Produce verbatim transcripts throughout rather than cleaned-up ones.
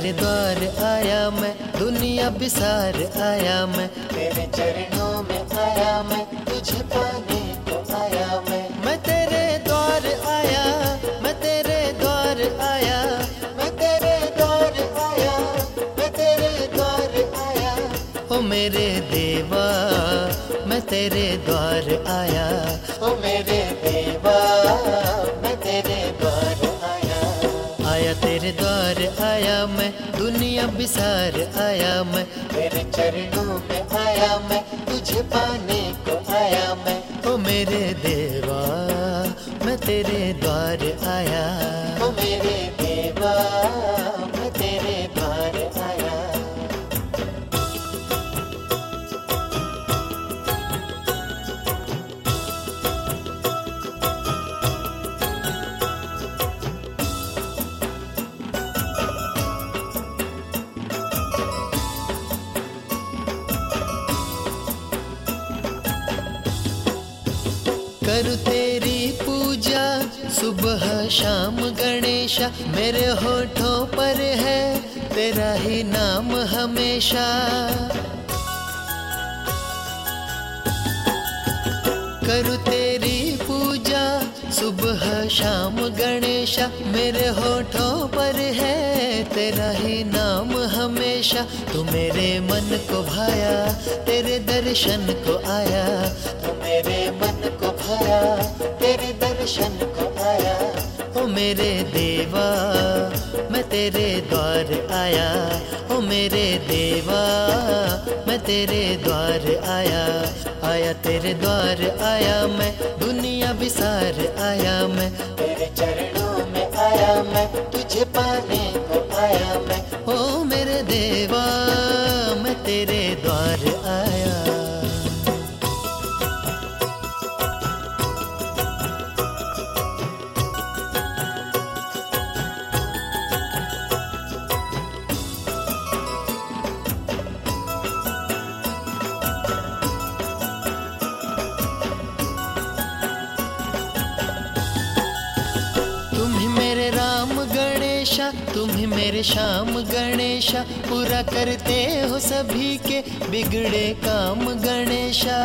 तेरे द्वार आया मैं, दुनिया बिसार आया मैं, तेरे चरणों में आया मैं, तुझे पाने को आया मैं। मैं तेरे द्वार आया, मैं तेरे द्वार आया, मैं तेरे द्वार आया, मैं तेरे द्वार आया। ओ मेरे देवा मैं तेरे द्वार आया, ओ मेरे देवा मैं तेरे द्वार आया। आया तेरे द्वार आया मैं, दुनिया बिसार आया मैं, तेरे चरणों में आया मैं, तुझे पाने को आया मैं। ओ मेरे देवा मैं तेरे द्वार आया, ओ मेरे देवा मैं तेरे द्वार आया। करूँ तेरी पूजा सुबह शाम गणेशा, मेरे होठों पर है तेरा ही नाम हमेशा। करूँ तेरी पूजा सुबह शाम गणेशा, मेरे होठों पर है तेरा ही नाम हमेशा। तू मेरे मन को भाया, तेरे दर्शन को आया, तू मेरे मन को भाया, तेरे दर्शन को आया। ओ मेरे देवा मैं तेरे द्वार आया, ओ मेरे देवा मैं तेरे द्वार आया। आया तेरे द्वार आया मैं, दुनिया बिसार आया मैं, तेरे चरणों में आया मैं, तुझे पाने को आया मैं। ओ मेरे देवा मैं तेरे द्वार आया। तुम ही मेरे राम गणेशा, तुम ही मेरे श्याम गणेशा, पूरा करते हो सभी के बिगड़े काम गणेशा।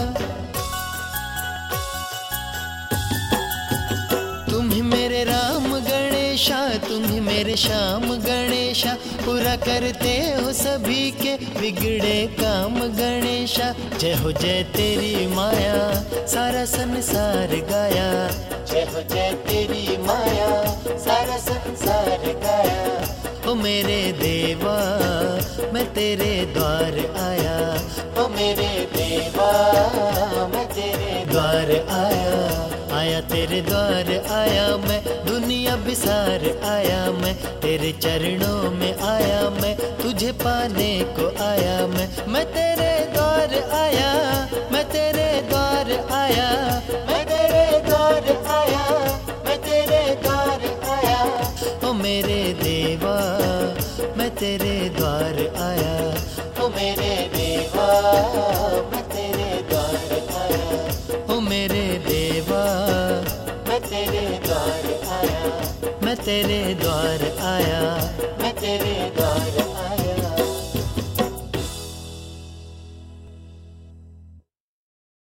तुम ही मेरे राम गणेशा, तुम ही मेरे श्याम गणेशा, पूरा करते हो सभी के बिगड़े काम गणेशा। जय हो जय तेरी माया, सारा संसार गाया, जय हो जय तेरी माया, सारा संसार गाया। ओ मेरे देवा मैं तेरे द्वार आया, ओ मेरे देवा मैं तेरे द्वार आया। आया तेरे द्वार आया मैं, दुनिया बिसार आया मैं, तेरे चरणों में आया मैं, तुझे पाने को आया मैं। मैं तेरे द्वार आया, मैं तेरे द्वार आया, मैं तेरे द्वार आया, मैं तेरे द्वार आया। ओ मेरे देवा मैं तेरे द्वार आया, ओ मेरे देवा मैं तेरे द्वार आया। ओ मेरे देवा मैं तेरे द्वार आया, मैं तेरे द्वार